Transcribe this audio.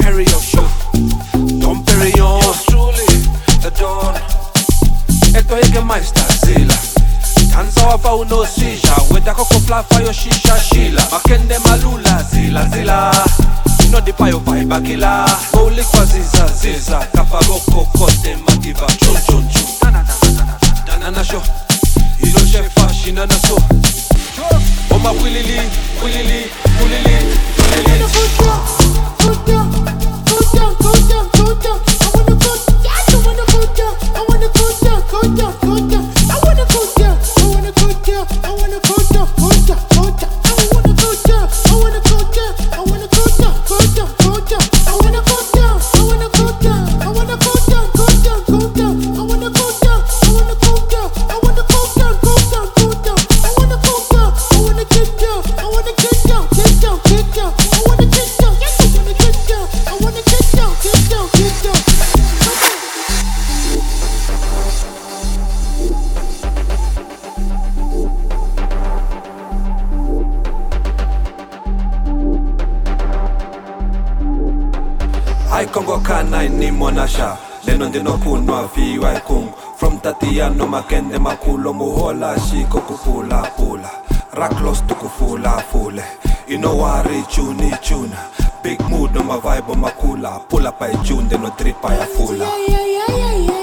Imperial show, Dom Perignon. Yours truly, the Don. Eto yeke maistar zila. Tanza wafa unosisha. Weda koko flafa yo shisha shila. Makende malula zila zila. No di payo vibe kila. Bowli kwa ziza ziza. Kaparoko kote makiva chun chun chun. Danana show. Ilo shefa shina na so. Oma wilili, wilili, wilili, wilili. I Congo kana ni monasha leno ndino kunwa viwa kung from Tatiano makende makulo muhola shiko kupula pula raklos tukufula fule inowari chuni chuna big mood no my vibe makula pull up by June no trip ya fula.